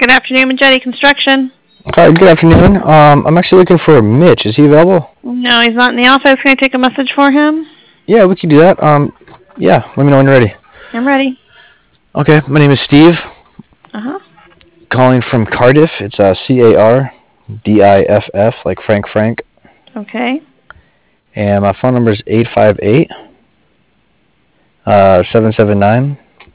Good afternoon, Majetti Construction. Hi, good afternoon. I'm actually looking for Mitch. Is he available? No, he's not in the office. Can I take a message for him? Yeah, we can do that. Yeah, let me know when you're ready. I'm ready. Okay, my name is Steve. Uh-huh. Calling from Cardiff. It's CARDIFF, like Frank. Okay. And my phone number is 858 779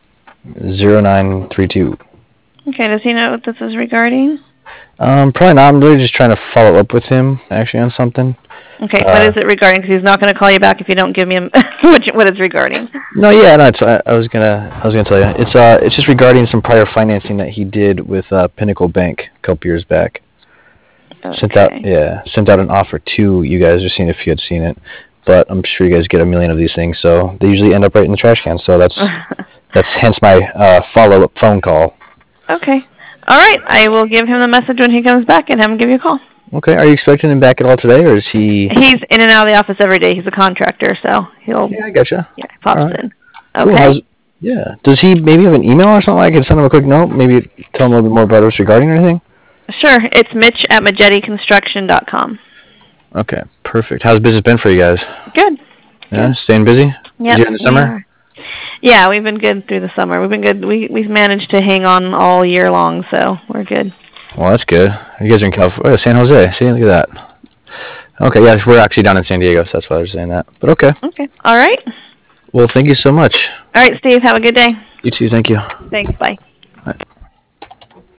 0932. Okay, does he know what this is regarding? Probably not. I'm really just trying to follow up with him, actually, on something. Okay, what is it regarding? Because he's not going to call you back if you don't give me what it's regarding. No, yeah, no. I was gonna tell you. It's just regarding some prior financing that he did with Pinnacle Bank a couple years back. Okay. Sent out an offer to you guys, just seeing if you had seen it. But I'm sure you guys get a million of these things, so they usually end up right in the trash can. So that's hence my follow-up phone call. Okay. All right, I will give him the message when he comes back and have him give you a call. Okay, are you expecting him back at all today, or is he? He's in and out of the office every day. He's a contractor, so he'll. Yeah, I gotcha. Yeah, pops in. Okay. Cool. Yeah. Does he maybe have an email or something? I can send him a quick note. Maybe tell him a little bit more about us regarding anything. Sure. It's Mitch@MajettiConstruction.com. Okay, perfect. How's business been for you guys? Good. Yeah, staying busy. Yeah. In the summer. Yeah, we've been good through the summer. We've been good. We've managed to hang on all year long, so we're good. Well, that's good. You guys are in California, San Jose. See, look at that. Okay, yeah, we're actually down in San Diego, so that's why I was saying that. But okay. Okay. All right. Well, thank you so much. All right, Steve. Have a good day. You too. Thank you. Thanks. Bye.